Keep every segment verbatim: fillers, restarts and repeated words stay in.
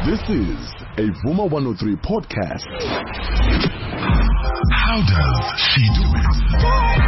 This is a Vuma one oh three podcast. How does she do it?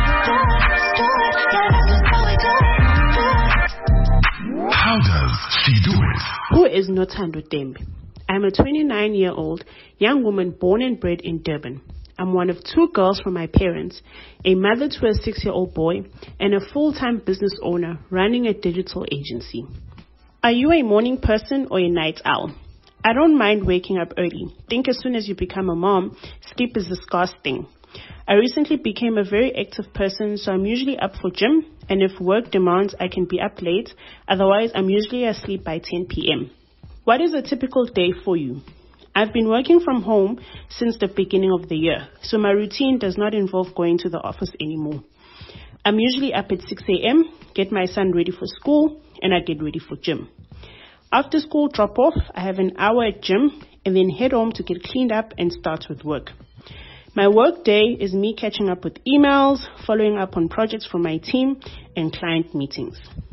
How does she do it? Who is Nothando Dembe? I'm a twenty-nine-year-old young woman born and bred in Durban. I'm one of two girls from my parents, a mother to a six-year-old boy, and a full-time business owner running a digital agency. Are you a morning person or a night owl? I don't mind waking up early. Think as soon as you become a mom, sleep is a scarce thing. I recently became a very active person, so I'm usually up for gym, and if work demands, I can be up late. Otherwise, I'm usually asleep by ten p.m. What is a typical day for you? I've been working from home since the beginning of the year, so my routine does not involve going to the office anymore. I'm usually up at six a.m., get my son ready for school, and I get ready for gym. After school drop off, I have an hour at gym and then head home to get cleaned up and start with work. My work day is me catching up with emails, following up on projects from my team, and client meetings.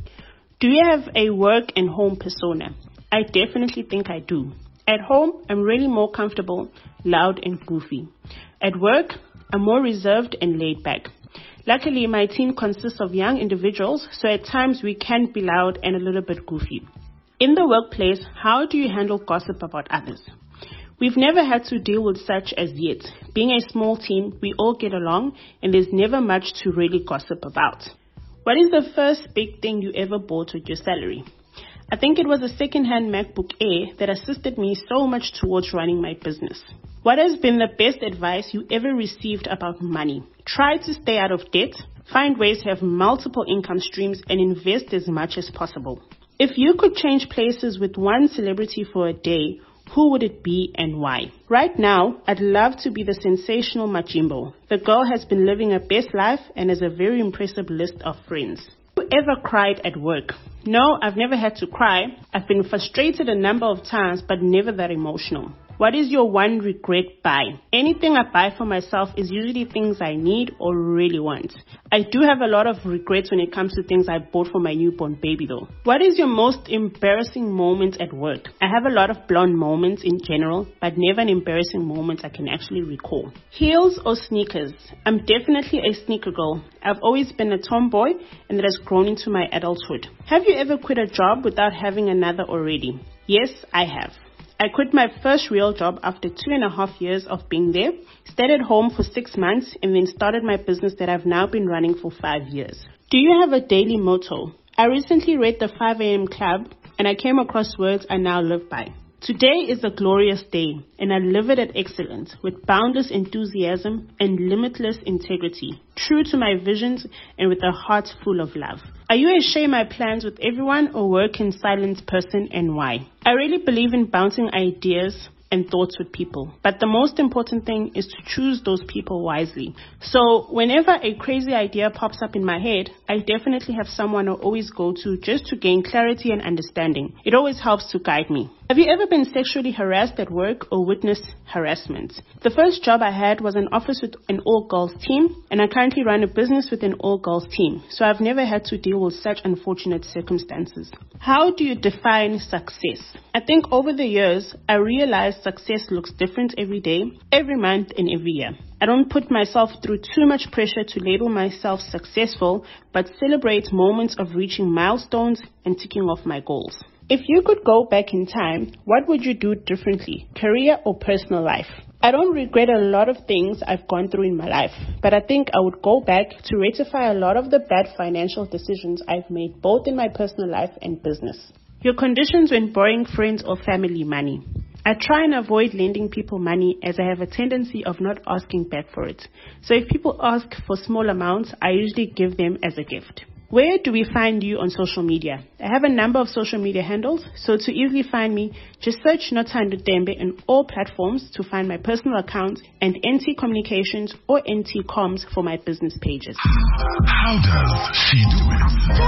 Do you have a work and home persona? I definitely think I do. At home, I'm really more comfortable, loud and goofy. At work, I'm more reserved and laid back. Luckily, my team consists of young individuals, so at times we can be loud and a little bit goofy. In the workplace, how do you handle gossip about others? We've never had to deal with such as yet. Being a small team, we all get along and there's never much to really gossip about. What is the first big thing you ever bought with your salary? I think it was a second-hand MacBook Air that assisted me so much towards running my business. What has been the best advice you ever received about money? Try to stay out of debt, find ways to have multiple income streams, and invest as much as possible. If you could change places with one celebrity for a day, who would it be and why? Right now, I'd love to be the sensational Majimbo. The girl has been living her best life and has a very impressive list of friends. Have you ever cried at work? No, I've never had to cry. I've been frustrated a number of times, but never that emotional. What is your one regret buy? Anything I buy for myself is usually things I need or really want. I do have a lot of regrets when it comes to things I bought for my newborn baby though. What is your most embarrassing moment at work? I have a lot of blonde moments in general, but never an embarrassing moment I can actually recall. Heels or sneakers? I'm definitely a sneaker girl. I've always been a tomboy and that has grown into my adulthood. Have you ever quit a job without having another already? Yes, I have. I quit my first real job after two and a half years of being there, stayed at home for six months, and then started my business that I've now been running for five years. Do you have a daily motto? I recently read the five a.m. Club, and I came across words I now live by. Today is a glorious day, and I live it at excellence, with boundless enthusiasm and limitless integrity, true to my visions and with a heart full of love. Are you a share my plans with everyone or work in silence person, and why? I really believe in bouncing ideas and thoughts with people, but the most important thing is to choose those people wisely. So whenever a crazy idea pops up in my head, I definitely have someone I always go to just to gain clarity and understanding. It always helps to guide me. Have you ever been sexually harassed at work or witnessed harassment? The first job I had was an office with an all-girls team, and I currently run a business with an all-girls team, so I've never had to deal with such unfortunate circumstances. How do you define success? I think over the years, I realized success looks different every day, every month, and every year. I don't put myself through too much pressure to label myself successful, but celebrate moments of reaching milestones and ticking off my goals. If you could go back in time, what would you do differently, career or personal life? I don't regret a lot of things I've gone through in my life, but I think I would go back to rectify a lot of the bad financial decisions I've made both in my personal life and business. Your conditions when borrowing friends or family money. I try and avoid lending people money as I have a tendency of not asking back for it. So if people ask for small amounts, I usually give them as a gift. Where do we find you on social media? I have a number of social media handles, so to easily find me, just search Nothando Dembe on all platforms to find my personal account and N T Communications or N T Comms for my business pages. How does she do it?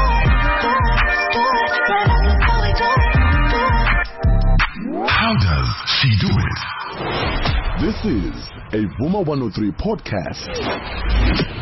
How does she do it? This is a Vuma one oh three podcast.